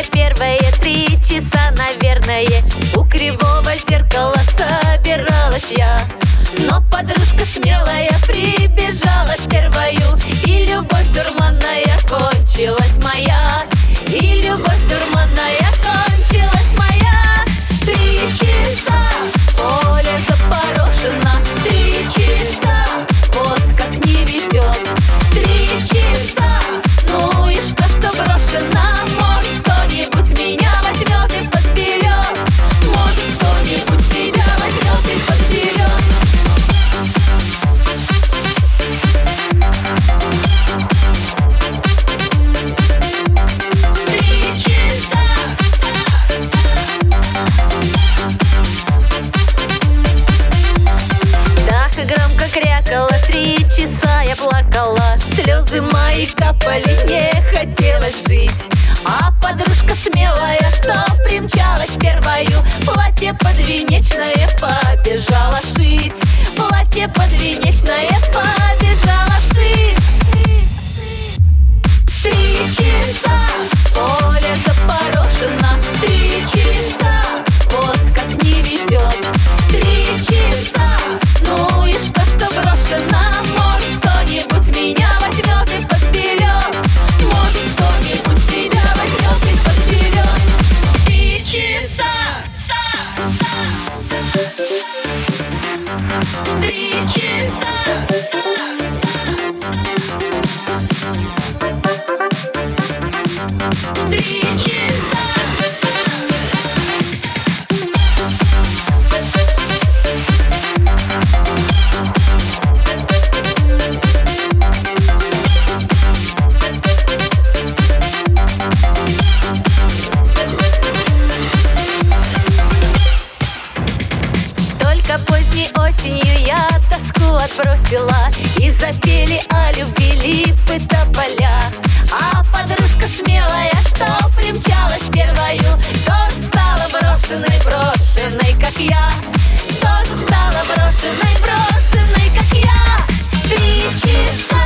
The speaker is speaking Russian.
первые 3 часа, наверное, у кривого зеркала собиралась я. Но подружка смелая прибежала первою, и любовь дурманная кончилась моя. И любовь дурманная кончилась моя. 3 часа, поле запорошено. 3 часа, вот как не везет. 3 часа, ну и что брошено? Может, кто-нибудь меня возьмет и подберет. Может, кто-нибудь тебя возьмет и подберет. Громко крякала, 3 часа я плакала. Слезы мои капали, не хотелось жить. А подружка смелая, что примчалась первою, платье подвенечное побежала шить. Платье подвенечное побежала шить. 3 часа, поле запорошено. 3 часа, вот как не везет. 3 часа, ну и что брошено? Может, кто-нибудь меня возьмет и подберет. Может, кто-нибудь тебя возьмет и подберет. 3 часа, 3 часа. Поздней осенью я тоску отбросила, и запели о любви липы тополя. А подружка смелая, что примчалась первою, тоже стала брошенной, как я. Тоже стала брошенной, как я. 3 часа.